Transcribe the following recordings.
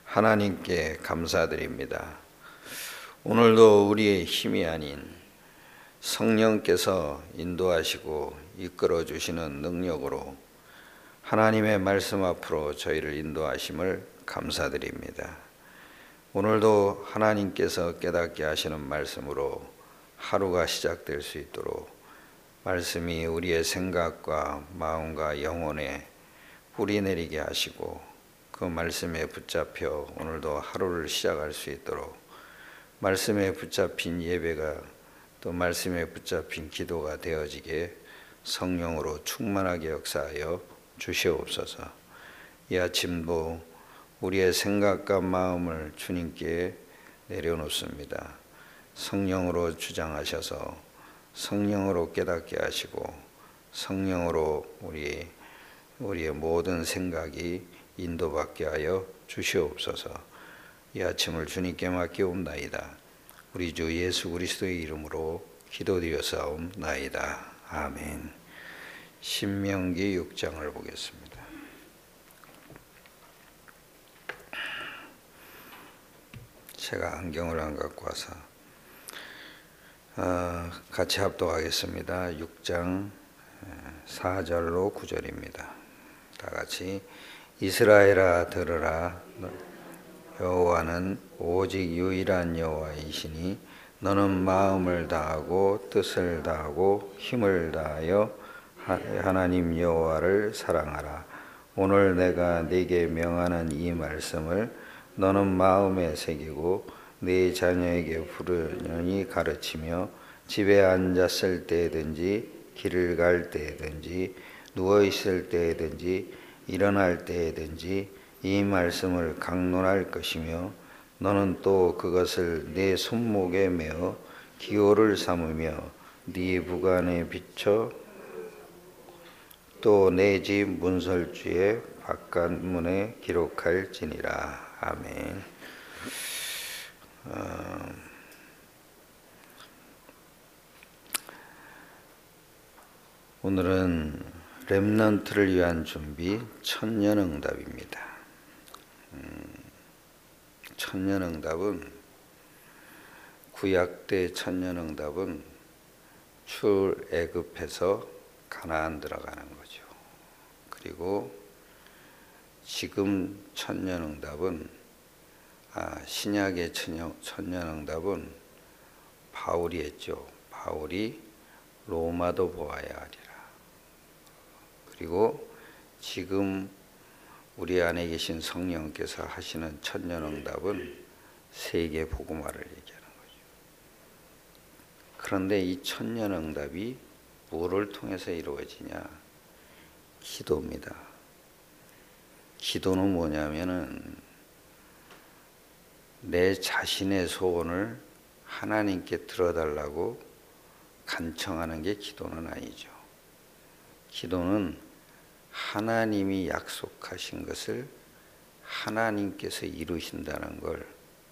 하나님께 감사드립니다. 오늘도 우리의 힘이 아닌 성령께서 인도하시고 이끌어 주시는 능력으로 하나님의 말씀 앞으로 저희를 인도하심을 감사드립니다. 오늘도 하나님께서 깨닫게 하시는 말씀으로 하루가 시작될 수 있도록 말씀이 우리의 생각과 마음과 영혼에 뿌리 내리게 하시고 그 말씀에 붙잡혀 오늘도 하루를 시작할 수 있도록 말씀에 붙잡힌 예배가 또 말씀에 붙잡힌 기도가 되어지게 성령으로 충만하게 역사하여 주시옵소서. 이 아침도 우리의 생각과 마음을 주님께 내려놓습니다. 성령으로 주장하셔서 성령으로 깨닫게 하시고 성령으로 우리의 모든 생각이 인도받게 하여 주시옵소서. 이 아침을 주님께 맡기옵나이다. 우리 주 예수 그리스도의 이름으로 기도드렸사옵나이다. 아멘. 신명기 6장을 보겠습니다. 제가 안경을 안 갖고 와서 같이 합독하겠습니다. 6장 4절로 9절입니다. 다 같이 이스라엘아 들으라. 여호와는 오직 유일한 여호와이시니 너는 마음을 다하고 뜻을 다하고 힘을 다하여 하나님 여호와를 사랑하라. 오늘 내가 네게 명하는 이 말씀을 너는 마음에 새기고 네 자녀에게 부르짖으니 가르치며 집에 앉았을 때든지 길을 갈 때든지 누워 있을 때든지 일어날 때든지 이 말씀을 강론할 것이며 너는 또 그것을 네 손목에 메어 기호를 삼으며 네 부관에 비춰 또 내 집 문설주의 바깥문에 기록할지니라. 아멘. 오늘은 렘넌트를 위한 준비 천년응답입니다. 천년응답은 구약 때 천년응답은 출애굽해서 가나안 들어가는 거죠. 그리고 지금 천년응답은 신약의 천년응답은 바울이 했죠. 바울이 로마도 보아야 하리라. 그리고 지금 우리 안에 계신 성령께서 하시는 천년응답은 세계 복음화를 얘기하는 거죠. 그런데 이 천년응답이 뭐를 통해서 이루어지냐? 기도입니다. 기도는 뭐냐면은 내 자신의 소원을 하나님께 들어달라고 간청하는 게 기도는 아니죠. 기도는 하나님이 약속하신 것을 하나님께서 이루신다는 걸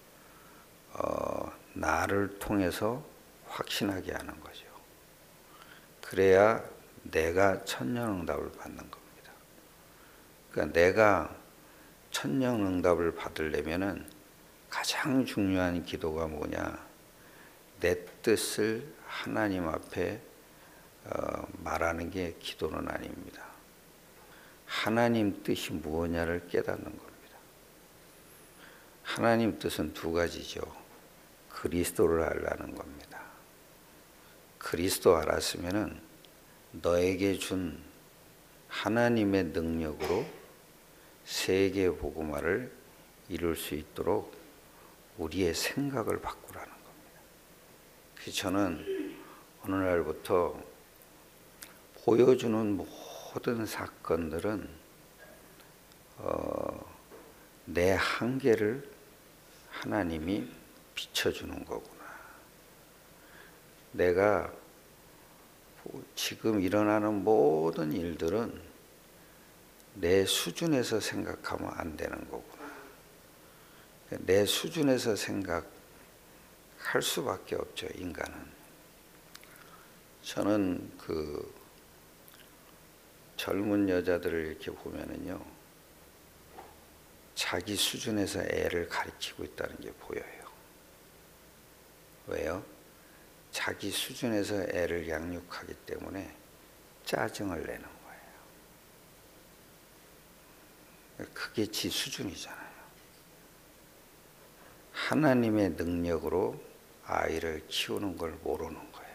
나를 통해서 확신하게 하는 거죠. 그래야 내가 천년응답을 받는 겁니다. 그러니까 내가 천년응답을 받으려면은 가장 중요한 기도가 뭐냐? 내 뜻을 하나님 앞에 말하는 게 기도는 아닙니다. 하나님 뜻이 무엇냐를 깨닫는 겁니다. 하나님 뜻은 두 가지죠. 그리스도를 알라는 겁니다. 그리스도 알았으면은 너에게 준 하나님의 능력으로 세계 복음화를 이룰 수 있도록 우리의 생각을 바꾸라는 겁니다. 그래서 저는 오늘날부터 보여주는 모든 사건들은 내 한계를 하나님이 비춰주는 거구나. 내가 지금 일어나는 모든 일들은 내 수준에서 생각하면 안 되는 거구나. 내 수준에서 생각할 수밖에 없죠, 인간은. 저는 젊은 여자들을 이렇게 보면은요, 자기 수준에서 애를 가르치고 있다는 게 보여요. 왜요? 자기 수준에서 애를 양육하기 때문에 짜증을 내는 거예요. 그게 지 수준이잖아요. 하나님의 능력으로 아이를 키우는 걸 모르는 거예요.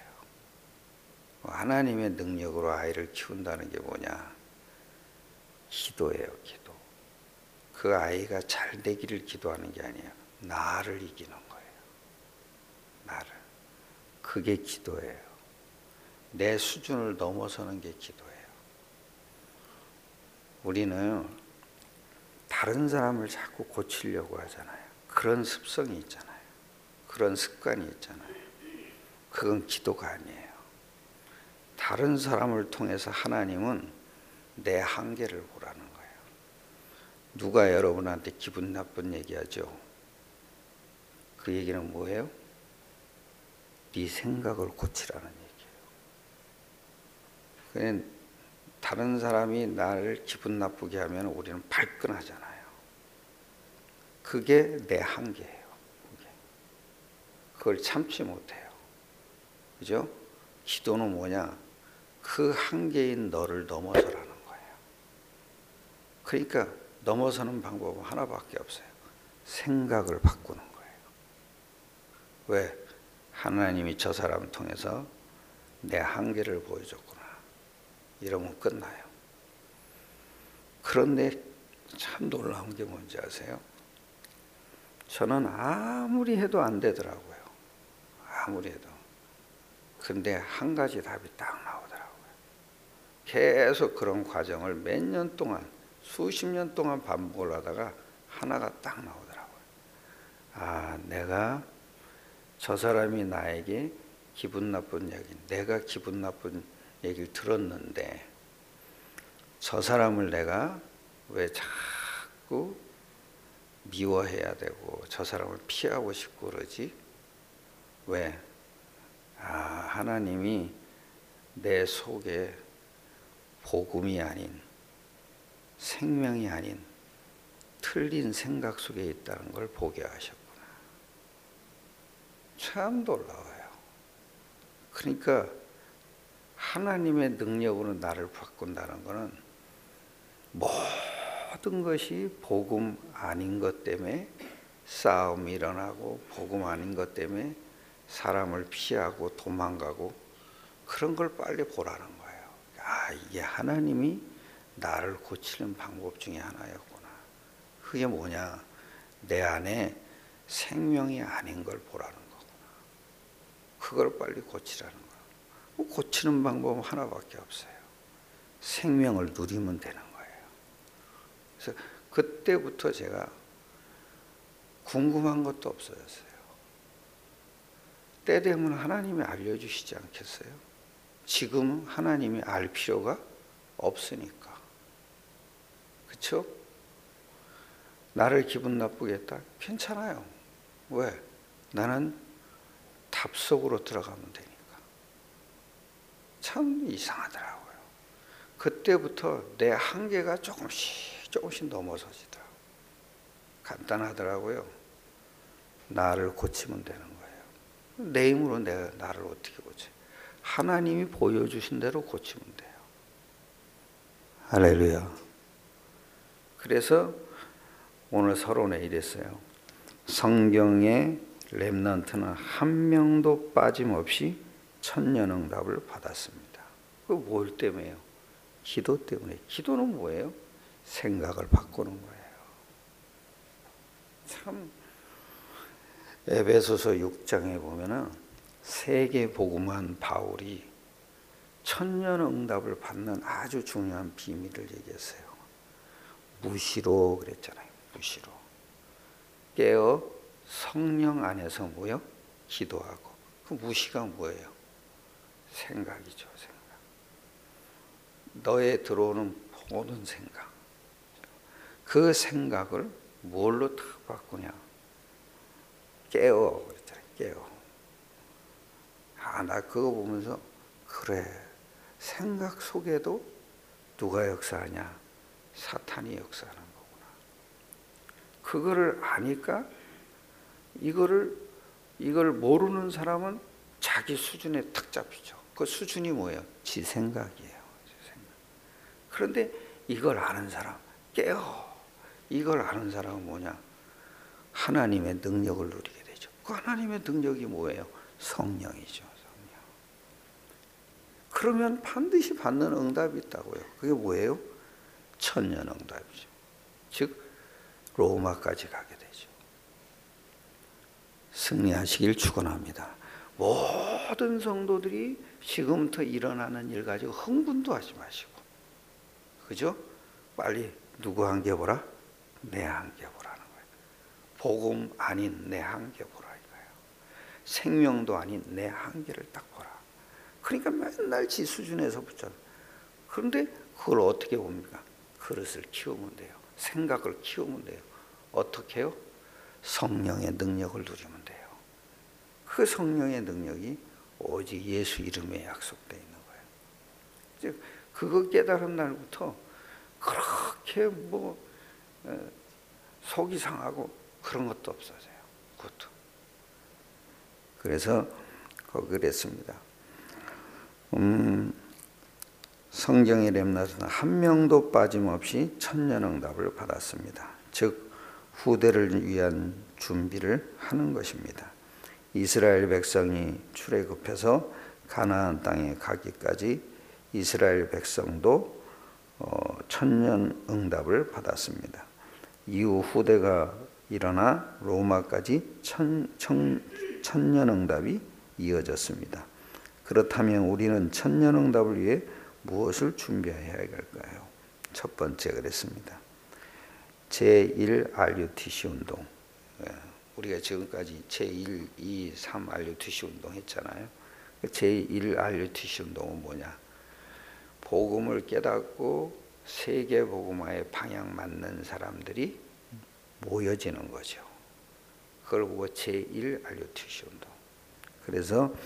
하나님의 능력으로 아이를 키운다는 게 뭐냐? 기도예요, 기도. 그 아이가 잘 되기를 기도하는 게 아니에요. 나를 이기는 거예요. 나를. 그게 기도예요. 내 수준을 넘어서는 게 기도예요. 우리는 다른 사람을 자꾸 고치려고 하잖아요. 그런 습성이 있잖아요. 그런 습관이 있잖아요. 그건 기도가 아니에요. 다른 사람을 통해서 하나님은 내 한계를 보라는 거예요. 누가 여러분한테 기분 나쁜 얘기하죠? 그 얘기는 뭐예요? 네 생각을 고치라는 얘기예요. 그냥 다른 사람이 나를 기분 나쁘게 하면 우리는 발끈하잖아요. 그게 내 한계예요. 그걸 참지 못해요. 그죠? 기도는 뭐냐? 그 한계인 너를 넘어서라는 거예요. 그러니까 넘어서는 방법은 하나밖에 없어요. 생각을 바꾸는 거예요. 왜? 하나님이 저 사람을 통해서 내 한계를 보여줬구나. 이러면 끝나요. 그런데 참 놀라운 게 뭔지 아세요? 저는 아무리 해도 안 되더라고요. 아무리 해도. 근데 한 가지 답이 딱 나오더라고요. 계속 그런 과정을 몇 년 동안, 수십 년 동안 반복을 하다가 하나가 딱 나오더라고요. 아, 내가 저 사람이 나에게 기분 나쁜 얘기, 내가 기분 나쁜 얘기를 들었는데 저 사람을 내가 왜 자꾸 미워해야 되고 저 사람을 피하고 싶고 그러지? 왜? 아, 하나님이 내 속에 복음이 아닌, 생명이 아닌 틀린 생각 속에 있다는 걸 보게 하셨구나. 참 놀라워요. 그러니까 하나님의 능력으로 나를 바꾼다는 것은 모든 것이 복음 아닌 것 때문에 싸움이 일어나고 복음 아닌 것 때문에 사람을 피하고 도망가고 그런 걸 빨리 보라는 거예요. 아, 이게 하나님이 나를 고치는 방법 중에 하나였구나. 그게 뭐냐? 내 안에 생명이 아닌 걸 보라는 거구나. 그걸 빨리 고치라는 거예요. 고치는 방법은 하나밖에 없어요. 생명을 누리면 되는 거예요. 그래서 그때부터 제가 궁금한 것도 없어졌어요. 때 되면 하나님이 알려주시지 않겠어요? 지금은 하나님이 알 필요가 없으니까. 그렇죠? 나를 기분 나쁘게 했다? 괜찮아요. 왜? 나는 답 속으로 들어가면 되니까. 참 이상하더라고요. 그때부터 내 한계가 조금씩 넘어서지더라고요. 간단하더라고요. 나를 고치면 되는 거예요. 내 힘으로 내가 나를 어떻게 고쳐? 하나님이 보여주신 대로 고치면 돼요. 할렐루야. 그래서 오늘 서론에 이랬어요. 성경의 렘넌트는 한 명도 빠짐없이 천년응답을 받았습니다. 그 뭘 때문에요? 기도 때문에. 기도는 뭐예요? 생각을 바꾸는 거예요. 참 에베소서 6장에 보면은 세계 복음한 바울이 천년응답을 받는 아주 중요한 비밀을 얘기했어요. 무시로 그랬잖아요. 무시로. 깨어 성령 안에서 뭐요? 기도하고. 그 무시가 뭐예요? 생각이죠. 생각. 너에 들어오는 모든 생각. 그 생각을 뭘로 탁 바꾸냐? 깨어 그랬잖아요. 깨어. 아, 나 그거 보면서 그래. 생각 속에도 누가 역사하냐? 사탄이 역사하는 거구나. 그거를 아니까 이걸 모르는 사람은 자기 수준에 탁 잡히죠. 그 수준이 뭐예요? 지 생각이에요. 지 생각. 그런데 이걸 아는 사람, 이걸 아는 사람은 뭐냐? 하나님의 능력을 누리게 되죠. 그 하나님의 능력이 뭐예요? 성령이죠. 성령. 그러면 반드시 받는 응답이 있다고요. 그게 뭐예요? 천년 응답이죠. 즉 로마까지 가게 되죠. 승리하시길 축원합니다. 모든 성도들이 지금부터 일어나는 일 가지고 흥분도 하지 마시고, 그죠? 빨리 누구 한계 보라? 내 한계 보라는 거예요. 복음 아닌 내 한계 보라 이거예요. 생명도 아닌 내 한계를 딱 보라. 그러니까 맨날 지 수준에서 붙잖아. 그런데 그걸 어떻게 봅니까? 그릇을 키우면 돼요. 생각을 키우면 돼요. 어떻게 해요? 성령의 능력을 누리면 돼요. 그 성령의 능력이 오직 예수 이름에 약속되어 있는 거예요. 즉 그거 깨달은 날부터 그렇게 속이 상하고 그런 것도 없어져요. 그것도. 그래서 그랬습니다. 성경의 렘넌트는 한 명도 빠짐없이 천년응답을 받았습니다. 즉 후대를 위한 준비를 하는 것입니다. 이스라엘 백성이 출애굽해서 가나안 땅에 가기까지 이스라엘 백성도 천년응답을 받았습니다. 이후 후대가 일어나 로마까지 천년응답이 이어졌습니다. 그렇다면 우리는 천년응답을 위해 무엇을 준비해야 할까요? 첫 번째 그랬습니다. 제1 RUTC 운동. 우리가 지금까지 제1, 2, 3 RUTC 운동 했잖아요. 제1 RUTC 운동은 뭐냐? 복음을 깨닫고 세계 복음화의 방향 맞는 사람들이 모여지는 거죠. 그걸 보고 제1 RUTC 운동. 그래서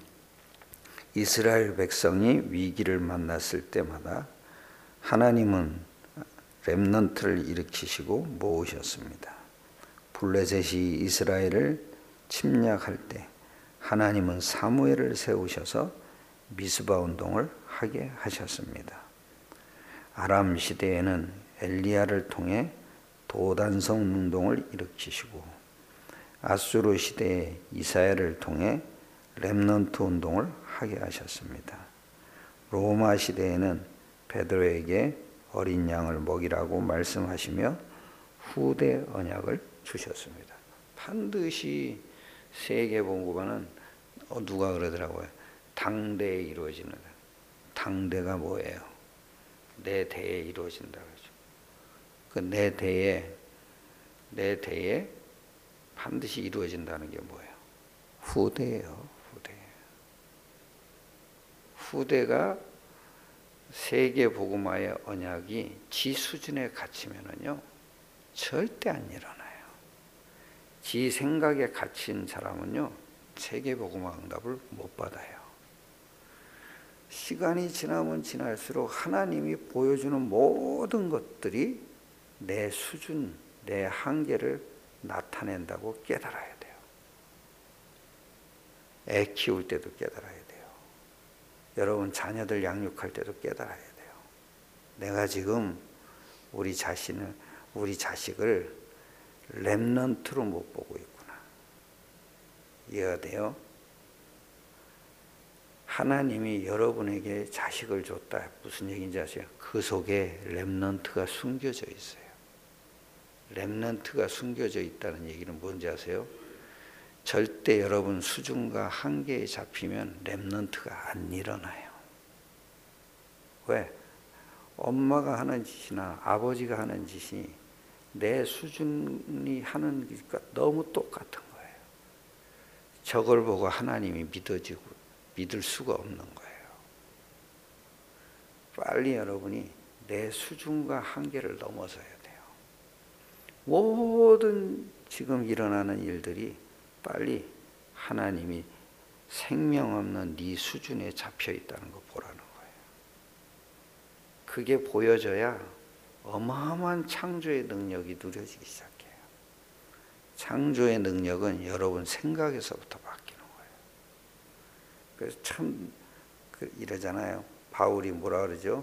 이스라엘 백성이 위기를 만났을 때마다 하나님은 렘넌트를 일으키시고 모으셨습니다. 블레셋이 이스라엘을 침략할 때 하나님은 사무엘을 세우셔서 미스바 운동을 하게 하셨습니다. 아람 시대에는 엘리야를 통해 도단성 운동을 일으키시고 아수르 시대에 이사야를 통해 렘넌트 운동을 하게 하셨습니다. 로마 시대에는 베드로에게 어린 양을 먹이라고 말씀하시며 후대 언약을 주셨습니다. 반드시 세계 복음화는 누가 그러더라고요. 당대에 이루어지는. 당대가 뭐예요? 내 대에 이루어진다 그러죠. 그 내 대에 반드시 이루어진다는 게 뭐예요? 후대예요. 후대가 세계 복음화의 언약이 지 수준에 갇히면은요 절대 안 일어나요. 지 생각에 갇힌 사람은요 세계 복음화 응답을 못 받아요. 시간이 지나면 지날수록 하나님이 보여주는 모든 것들이 내 수준, 내 한계를 나타낸다고 깨달아야 돼요. 애 키울 때도 깨달아야 돼요. 여러분 자녀들 양육할 때도 깨달아야 돼요. 내가 지금 우리 자식을 렘넌트로 못 보고 있구나. 이해가 돼요? 하나님이 여러분에게 자식을 줬다. 무슨 얘기인지 아세요? 그 속에 렘넌트가 숨겨져 있어요. 렘넌트가 숨겨져 있다는 얘기는 뭔지 아세요? 절대 여러분 수준과 한계에 잡히면 렘넌트가 안 일어나요. 왜? 엄마가 하는 짓이나 아버지가 하는 짓이 내 수준이 하는 것과 너무 똑같은 거예요. 저걸 보고 하나님이 믿어지고 믿을 수가 없는 거예요. 빨리 여러분이 내 수준과 한계를 넘어서야 돼요. 모든 지금 일어나는 일들이 빨리 하나님이 생명 없는 네 수준에 잡혀 있다는 거 보라는 거예요. 그게 보여져야 어마어마한 창조의 능력이 누려지기 시작해요. 창조의 능력은 여러분 생각에서부터 바뀌는 거예요. 그래서 참 이러잖아요. 바울이 뭐라 그러죠?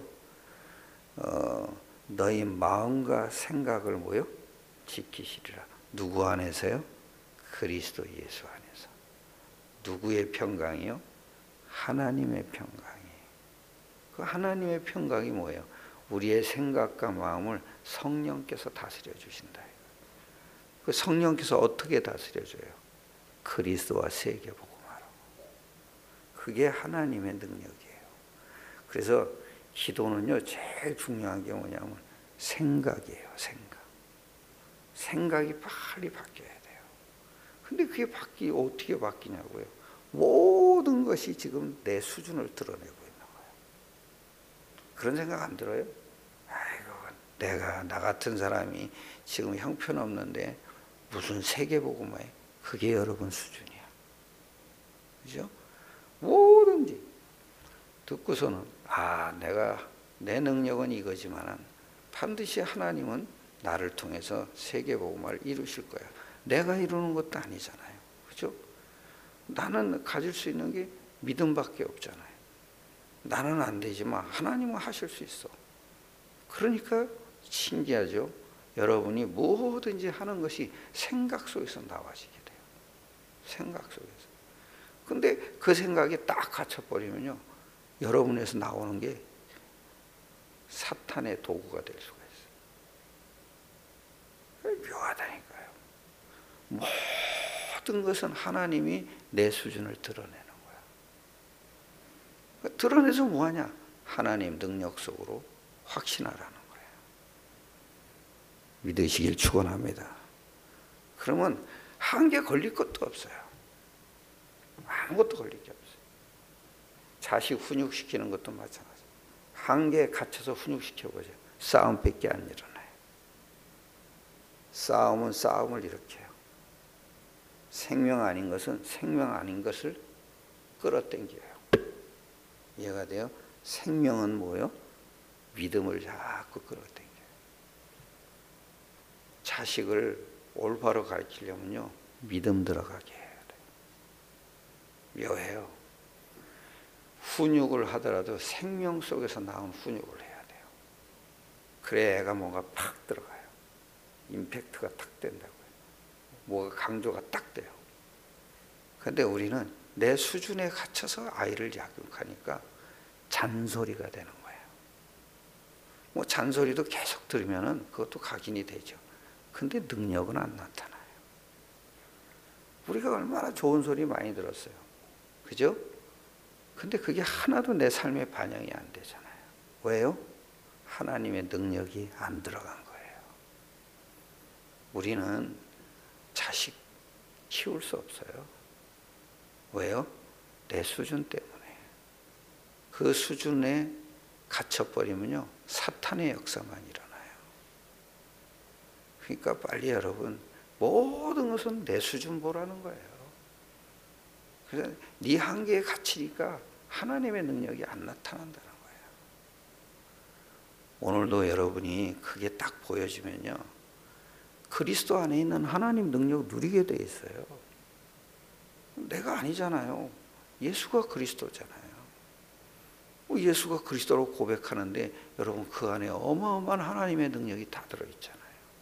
너희 마음과 생각을 뭐요? 지키시리라. 누구 안에서요? 그리스도 예수 안에서. 누구의 평강이요? 하나님의 평강이. 그 하나님의 평강이 뭐예요? 우리의 생각과 마음을 성령께서 다스려 주신다. 그 성령께서 어떻게 다스려줘요? 그리스도와 세계복음하러. 그게 하나님의 능력이에요. 그래서 기도는요, 제일 중요한 게 뭐냐면 생각이에요. 생각이 빨리 바뀌어야 돼요. 근데 그게 어떻게 바뀌냐고요? 모든 것이 지금 내 수준을 드러내고 있는 거예요. 그런 생각 안 들어요? 아이고, 나 같은 사람이 지금 형편없는데 무슨 세계복음화에 그게 여러분 수준이야. 그죠? 뭐든지 듣고서는 내 능력은 이거지만 반드시 하나님은 나를 통해서 세계복음화를 이루실 거야. 내가 이루는 것도 아니잖아요. 그죠? 나는 가질 수 있는 게 믿음밖에 없잖아요. 나는 안 되지만 하나님은 하실 수 있어. 그러니까 신기하죠? 여러분이 뭐든지 하는 것이 생각 속에서 나와지게 돼요. 생각 속에서. 근데 그 생각이 딱 갇혀버리면요, 여러분에서 나오는 게 사탄의 도구가 될 수가 있어요. 묘하다니까요. 모든 것은 하나님이 내 수준을 드러내는 거야. 드러내서 뭐하냐? 하나님 능력 속으로 확신하라는 거예요. 믿으시길 축원합니다. 그러면 한계 걸릴 것도 없어요. 아무것도 걸릴 게 없어요. 자식 훈육시키는 것도 마찬가지. 한계에 갇혀서 훈육시켜보죠. 싸움밖에 안 일어나요. 싸움은 싸움을 일으켜요. 생명 아닌 것은 생명 아닌 것을 끌어당겨요. 이해가 돼요? 생명은 뭐예요? 믿음을 자꾸 끌어당겨요. 자식을 올바로 가르치려면요, 믿음 들어가게 해야 돼요. 묘해요. 훈육을 하더라도 생명 속에서 나온 훈육을 해야 돼요. 그래야 애가 뭔가 팍 들어가요. 임팩트가 탁 된다고요. 뭐가 강조가 딱 돼요. 근데 우리는 내 수준에 갇혀서 아이를 양육하니까 잔소리가 되는 거예요. 뭐 잔소리도 계속 들으면은 그것도 각인이 되죠. 근데 능력은 안 나타나요. 우리가 얼마나 좋은 소리 많이 들었어요. 그죠? 근데 그게 하나도 내 삶에 반영이 안 되잖아요. 왜요? 하나님의 능력이 안 들어간 거예요. 우리는 자식 키울 수 없어요. 왜요? 내 수준 때문에. 그 수준에 갇혀버리면요, 사탄의 역사만 일어나요. 그러니까 빨리 여러분, 모든 것은 내 수준 보라는 거예요. 그래서 네 한계에 갇히니까 하나님의 능력이 안 나타난다는 거예요. 오늘도 여러분이 그게 딱 보여지면요, 그리스도 안에 있는 하나님 능력을 누리게 돼 있어요. 내가 아니잖아요. 예수가 그리스도잖아요. 예수가 그리스도로 고백하는데 여러분 그 안에 어마어마한 하나님의 능력이 다 들어있잖아요.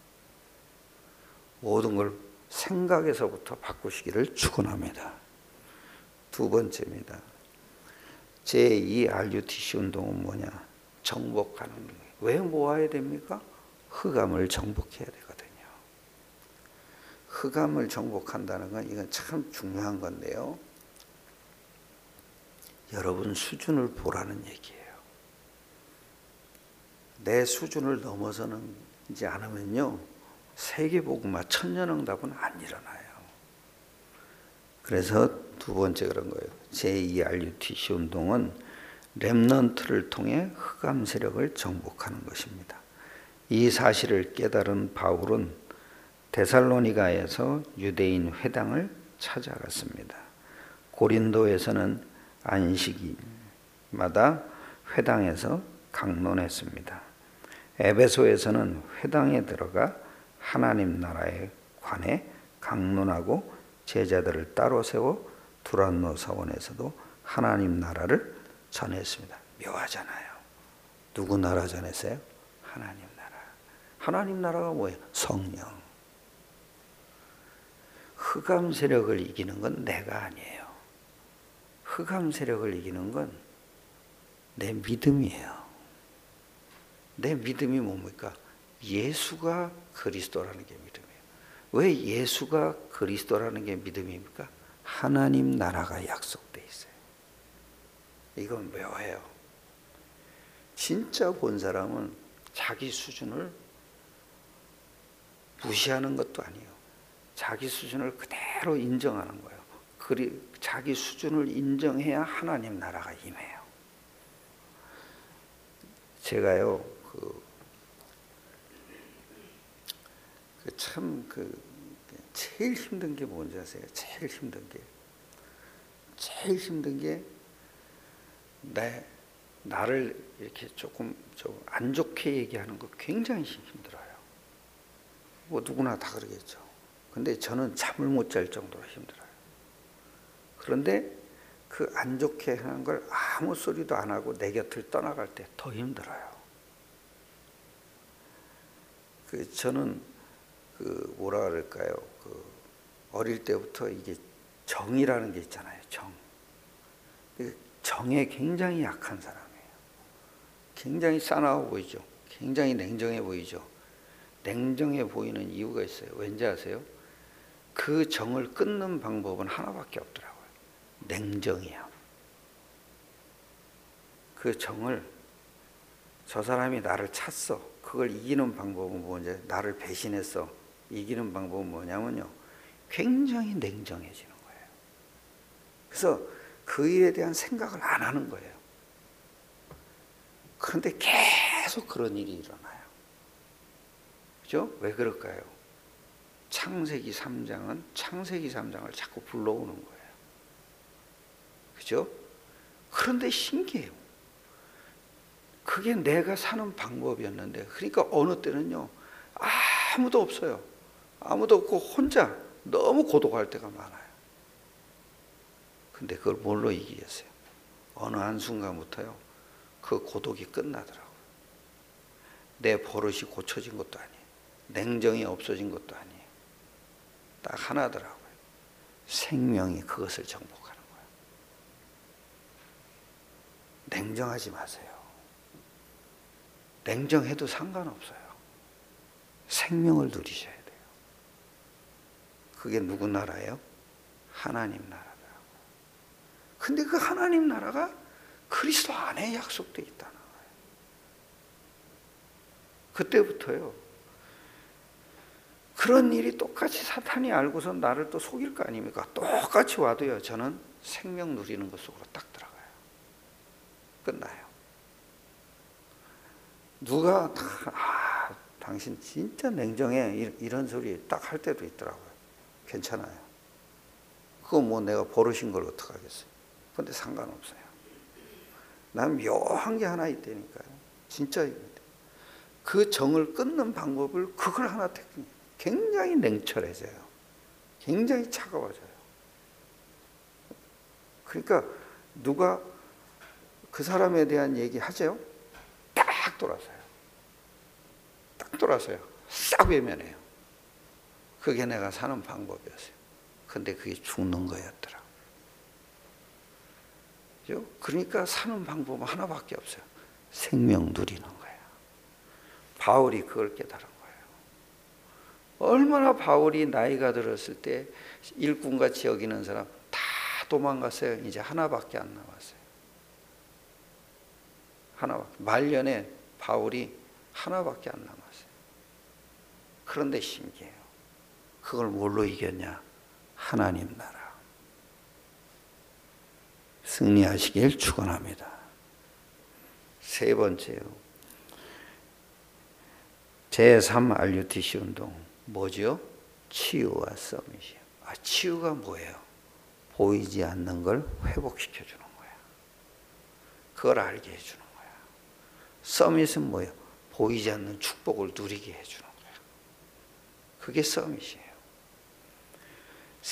모든 걸 생각에서부터 바꾸시기를 축원합니다. 두 번째입니다. 제2 RUTC 운동은 뭐냐? 정복하는 거예요. 왜 모아야 됩니까? 흑암을 정복해야 되거든요. 흑암을 정복한다는 건 이건 참 중요한 건데요. 여러분 수준을 보라는 얘기예요. 내 수준을 넘어서는 이제 않으면요, 세계복음화 천년응답은 안 일어나요. 그래서 두 번째 그런 거예요. 제2 RUTC 운동은 렘넌트를 통해 흑암 세력을 정복하는 것입니다. 이 사실을 깨달은 바울은 데살로니가에서 유대인 회당을 찾아갔습니다. 고린도에서는 안식일마다 회당에서 강론했습니다. 에베소에서는 회당에 들어가 하나님 나라에 관해 강론하고 제자들을 따로 세워 두란노 사원에서도 하나님 나라를 전했습니다. 묘하잖아요. 누구 나라 전했어요? 하나님 나라. 하나님 나라가 뭐예요? 성령. 흑암 세력을 이기는 건 내가 아니에요. 흑암 세력을 이기는 건 내 믿음이에요. 내 믿음이 뭡니까? 예수가 그리스도라는 게 믿음이에요. 왜 예수가 그리스도라는 게 믿음입니까? 하나님 나라가 약속돼 있어요. 이건 묘해요. 진짜 본 사람은 자기 수준을 무시하는 것도 아니에요. 자기 수준을 그대로 인정하는 거예요. 자기 수준을 인정해야 하나님 나라가 임해요. 제가요, 제일 힘든 게 뭔지 아세요? 제일 힘든 게 나를 이렇게 조금 안 좋게 얘기하는 거 굉장히 힘들어요. 뭐 누구나 다 그러겠죠. 근데 저는 잠을 못 잘 정도로 힘들어요. 그런데 그 안 좋게 하는 걸 아무 소리도 안 하고 내 곁을 떠나갈 때 더 힘들어요. 저는 뭐라 그럴까요? 어릴 때부터 이게 정이라는 게 있잖아요. 정에 굉장히 약한 사람이에요. 굉장히 싸나워 보이죠. 굉장히 냉정해 보이죠. 냉정해 보이는 이유가 있어요. 왠지 아세요? 그 정을 끊는 방법은 하나밖에 없더라고요. 냉정이야. 그 정을, 저 사람이 나를 찼어. 그걸 이기는 방법은 뭐냐? 나를 배신했어. 이기는 방법은 뭐냐면요, 굉장히 냉정해지는 거예요. 그래서 그 일에 대한 생각을 안 하는 거예요. 그런데 계속 그런 일이 일어나요. 그죠? 왜 그럴까요? 창세기 3장은 창세기 3장을 자꾸 불러오는 거예요. 그죠? 그런데 신기해요. 그게 내가 사는 방법이었는데, 그러니까 어느 때는요, 아무도 없어요. 아무도 없고 혼자 너무 고독할 때가 많아요. 근데 그걸 뭘로 이기겠어요? 어느 한순간부터요, 그 고독이 끝나더라고요. 내 버릇이 고쳐진 것도 아니에요. 냉정이 없어진 것도 아니에요. 딱 하나더라고요. 생명이 그것을 정복하는 거예요. 냉정하지 마세요. 냉정해도 상관없어요. 생명을 누리셔야 돼요. 그게 누구 나라예요? 하나님 나라더라고요. 근데 그 하나님 나라가 그리스도 안에 약속되어 있다는 거예요. 그때부터요, 그런 일이 똑같이 사탄이 알고서 나를 또 속일 거 아닙니까? 똑같이 와도요, 저는 생명 누리는 것 속으로 딱 들어가요. 끝나요. 누가 당신 진짜 냉정해, 이런 소리 딱 할 때도 있더라고요. 괜찮아요. 그거 뭐 내가 버릇인 걸 어떡하겠어요. 근데 상관없어요. 난 묘한 게 하나 있다니까요. 진짜 그 정을 끊는 방법을, 그걸 하나 택해요. 굉장히 냉철해져요. 굉장히 차가워져요. 그러니까 누가 그 사람에 대한 얘기 하죠? 딱 돌아서요. 딱 돌아서요. 싹 외면해요. 그게 내가 사는 방법이었어요. 근데 그게 죽는 거였더라고요. 그러니까 사는 방법은 하나밖에 없어요. 생명 누리는 거예요. 바울이 그걸 깨달은 거예요. 얼마나 바울이 나이가 들었을 때 일꾼같이 여기는 사람 다 도망갔어요. 이제 하나밖에 안 남았어요. 하나밖에. 말년에 바울이 하나밖에 안 남았어요. 그런데 신기해요. 그걸 뭘로 이겼냐? 하나님 나라. 승리하시길 축원합니다. 세 번째요. 제3 RUTC 운동 뭐죠? 치유와 서밋이요. 치유가 뭐예요? 보이지 않는 걸 회복시켜 주는 거야. 그걸 알게 해주는 거야. 서밋은 뭐예요? 보이지 않는 축복을 누리게 해주는 거야. 그게 서밋이에요.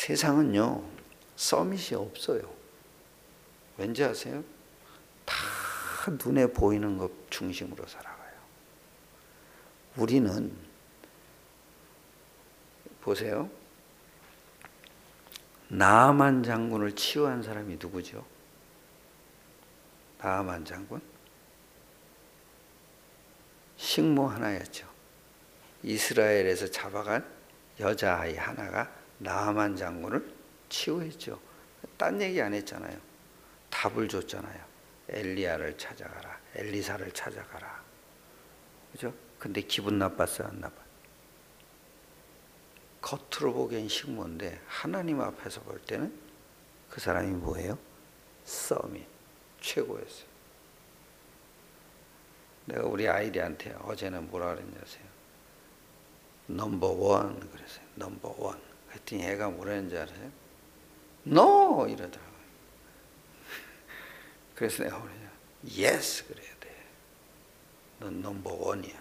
세상은요, 서밋이 없어요. 왠지 아세요? 다 눈에 보이는 것 중심으로 살아가요. 우리는 보세요. 나아만 장군을 치유한 사람이 누구죠? 나아만 장군? 식모 하나였죠. 이스라엘에서 잡아간 여자아이 하나가 나아만 장군을 치유했죠. 딴 얘기 안 했잖아요. 답을 줬잖아요. 엘리야를 찾아가라. 엘리사를 찾아가라. 그죠? 근데 기분 나빴어요, 안 나빠요? 겉으로 보기엔 식모인데 하나님 앞에서 볼 때는 그 사람이 뭐예요? 서밋, 최고였어요. 내가 우리 아이들한테 어제는 뭐라 그랬냐 아세요? 넘버 원 그랬어요. 넘버 원. 그랬더니 애가 뭐라 했는지 아세요? No! 이러더라고요. 그래서 내가 뭐냐? Yes! 그래야 돼. 넌 넘버 원이야.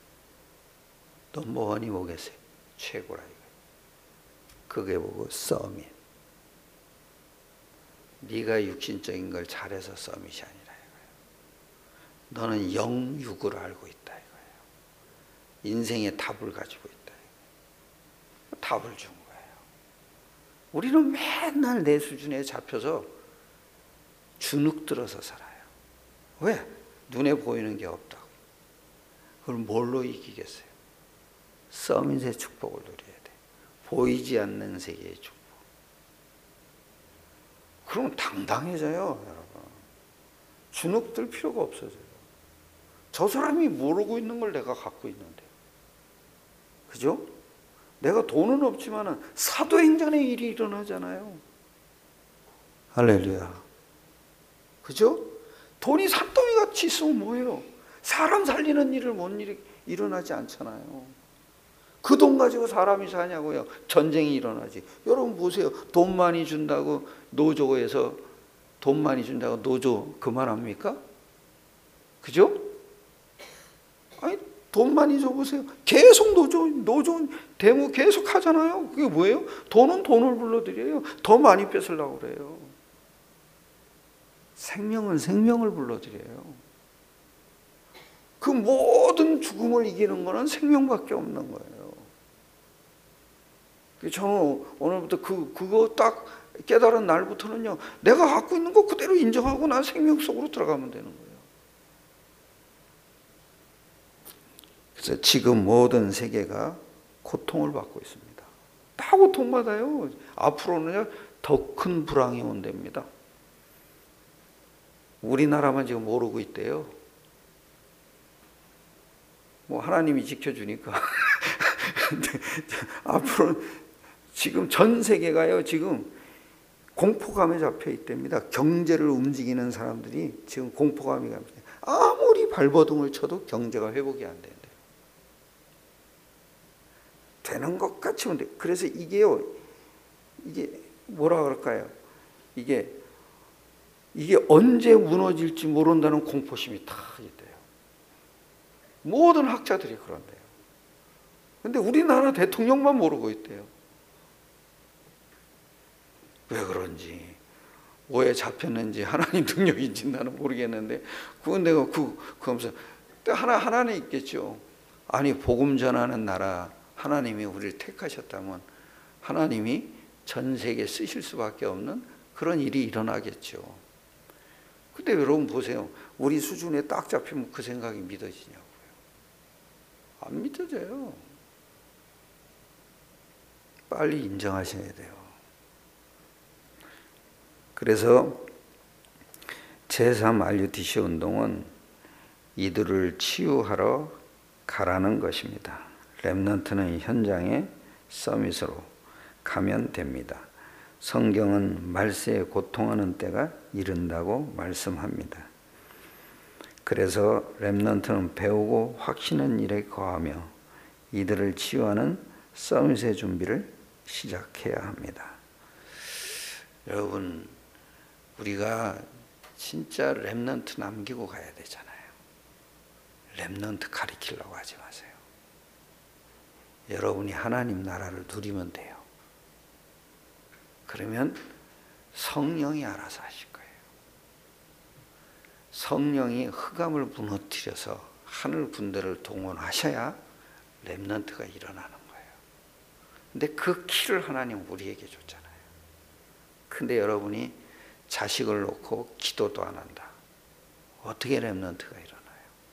넘버 원이 뭐겠어요? 최고라 이거. 그게 보고 서밋. 네가 육신적인 걸 잘해서 서밋이 아니라 이거예요. 너는 영육을 알고 있다 이거예요. 인생의 답을 가지고 있다 이거예요. 답을 준 거예요. 우리는 맨날 내 수준에 잡혀서 주눅 들어서 살아요. 왜? 눈에 보이는 게 없다고. 그걸 뭘로 이기겠어요? 서밋의 축복을 누려야 돼. 보이지 않는 세계의 축복. 그럼 당당해져요, 여러분. 주눅 들 필요가 없어져요. 저 사람이 모르고 있는 걸 내가 갖고 있는데. 그죠? 내가 돈은 없지만 사도행전의 일이 일어나잖아요. 할렐루야. 그죠? 돈이 산더미같이 있으면 뭐예요? 사람 살리는 일을 뭔 일이 일어나지 않잖아요. 그 돈 가지고 사람이 사냐고요? 전쟁이 일어나지. 여러분 보세요. 돈 많이 준다고 노조에서 돈 많이 준다고 노조 그만합니까? 그죠? 아니 돈 많이 줘보세요. 계속 노조 데모 계속 하잖아요. 그게 뭐예요? 돈은 돈을 불러들여요. 더 많이 뺏으려고 그래요. 생명은 생명을 불러들여요. 그 모든 죽음을 이기는 거는 생명밖에 없는 거예요. 저는 오늘부터 그거 딱 깨달은 날부터는요, 내가 갖고 있는 거 그대로 인정하고 난 생명 속으로 들어가면 되는 거예요. 그래서 지금 모든 세계가 고통을 받고 있습니다. 다 고통받아요. 앞으로는 더 큰 불황이 온답니다. 우리나라만 지금 모르고 있대요. 뭐 하나님이 지켜주니까. 앞으로는 지금 전 세계가요, 지금 공포감에 잡혀 있답니다. 경제를 움직이는 사람들이 지금 공포감이 갑니다. 아무리 발버둥을 쳐도 경제가 회복이 안 된대요. 되는 것 같이 온대. 그래서 이게요, 이게 뭐라 그럴까요? 이게 언제 무너질지 모른다는 공포심이 다 있대요. 모든 학자들이 그런데요. 근데 우리나라 대통령만 모르고 있대요. 왜 그런지, 뭐에 잡혔는지, 하나님 능력인지 나는 모르겠는데, 그건 내가 그러면서 하나는 있겠죠. 아니 복음 전하는 나라 하나님이 우리를 택하셨다면 하나님이 전 세계에 쓰실 수밖에 없는 그런 일이 일어나겠죠. 근데 여러분 보세요. 우리 수준에 딱 잡히면 그 생각이 믿어지냐고요. 안 믿어져요. 빨리 인정하셔야 돼요. 그래서 제3RUTC 운동은 이들을 치유하러 가라는 것입니다. 렘넌트는 현장에 서밋으로 가면 됩니다. 성경은 말세에 고통하는 때가 이른다고 말씀합니다. 그래서 렘넌트는 배우고 확신한 일에 거하며 이들을 치유하는 서밋의 준비를 시작해야 합니다. 여러분, 우리가 진짜 렘넌트 남기고 가야 되잖아요. 렘넌트 가리키려고 하지 마세요. 여러분이 하나님 나라를 누리면 돼요. 그러면 성령이 알아서 하실 거예요. 성령이 흑암을 무너뜨려서 하늘 군대를 동원하셔야 렘넌트가 일어나는 거예요. 근데 그 키를 하나님 우리에게 줬잖아요. 근데 여러분이 자식을 놓고 기도도 안 한다. 어떻게 렘넌트가 일어나요?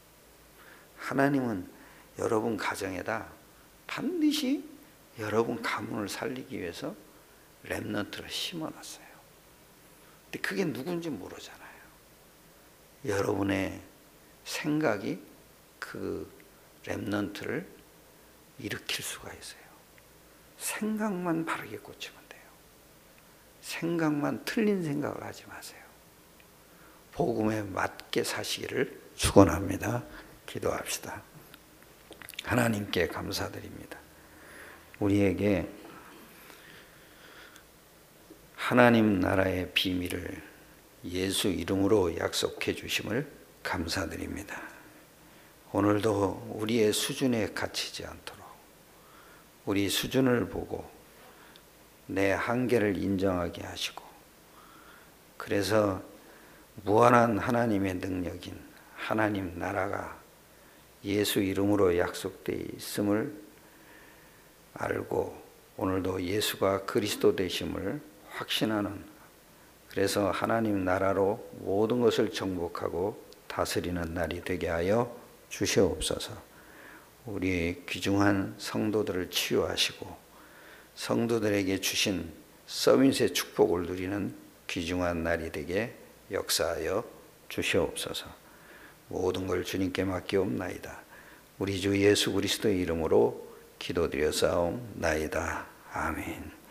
하나님은 여러분 가정에다 반드시 여러분 가문을 살리기 위해서 렘넌트를 심어놨어요. 근데 그게 누군지 모르잖아요. 여러분의 생각이 그 렘넌트를 일으킬 수가 있어요. 생각만 바르게 꽂히면 돼요. 생각만 틀린 생각을 하지 마세요. 복음에 맞게 사시기를 축원합니다. 기도합시다. 하나님께 감사드립니다. 우리에게 하나님 나라의 비밀을 예수 이름으로 약속해 주심을 감사드립니다. 오늘도 우리의 수준에 갇히지 않도록 우리 수준을 보고 내 한계를 인정하게 하시고, 그래서 무한한 하나님의 능력인 하나님 나라가 예수 이름으로 약속되어 있음을 알고 오늘도 예수가 그리스도 되심을 확신하는, 그래서 하나님 나라로 모든 것을 정복하고 다스리는 날이 되게 하여 주시옵소서. 우리 귀중한 성도들을 치유하시고 성도들에게 주신 서밋의 축복을 누리는 귀중한 날이 되게 역사하여 주시옵소서. 모든 걸 주님께 맡기옵나이다. 우리 주 예수 그리스도의 이름으로 기도드려 싸움나이다. 아멘.